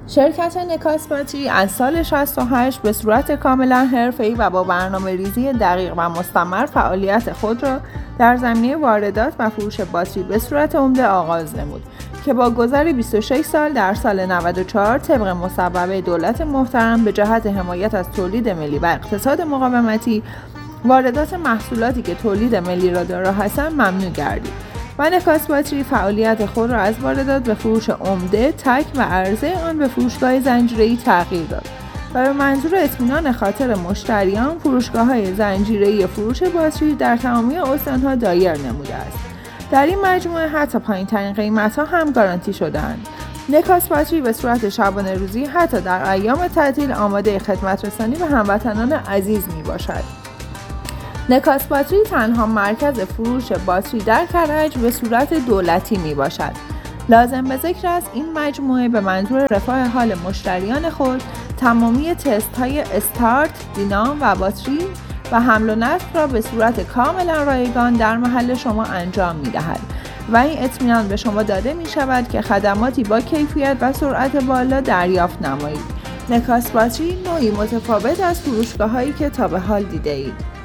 شرکت نکاس باتری از سال 68 به صورت کاملا حرفه‌ای و با برنامه‌ریزی دقیق و مستمر فعالیت خود را در زمینه واردات و فروش باتری به صورت عمده آغاز نمود که با گذر 26 سال در سال 94 طبق مصوبه دولت محترم به جهت حمایت از تولید ملی و اقتصاد مقاومتی واردات محصولاتی که تولید ملی را دارا هستند ممنوع گردید و نکاس باتری فعالیت خود را از واردات به فروش عمده، تک و عرضه آن به فروشگاه زنجیره‌ای تغییر داد و به منظور اطمینان خاطر مشتریان فروشگاه‌های زنجیره‌ای فروش باتری در تمامی استان‌ها دایر نموده است. در این مجموعه حتی پایین‌ترین قیمت‌ها هم گارانتی شده‌اند. نکاس باتری به صورت شبانه روزی حتی در ایام تعطیل آماده خدمت رسانی به هموطنان عزیز میباشد. نکاس باتری تنها مرکز فروش باتری در کرج به صورت دولتی می باشد. لازم به ذکر است این مجموعه به منظور رفاه حال مشتریان خود تمامی تست های استارت، دینام و باتری و حمل و نصب را به صورت کاملا رایگان در محل شما انجام می دهد و این اطمینان به شما داده می شود که خدماتی با کیفیت و سرعت بالا دریافت نمایید. نکاس باتری نوعی متفاوت از فروشگاه هایی که تا به حال دیده اید.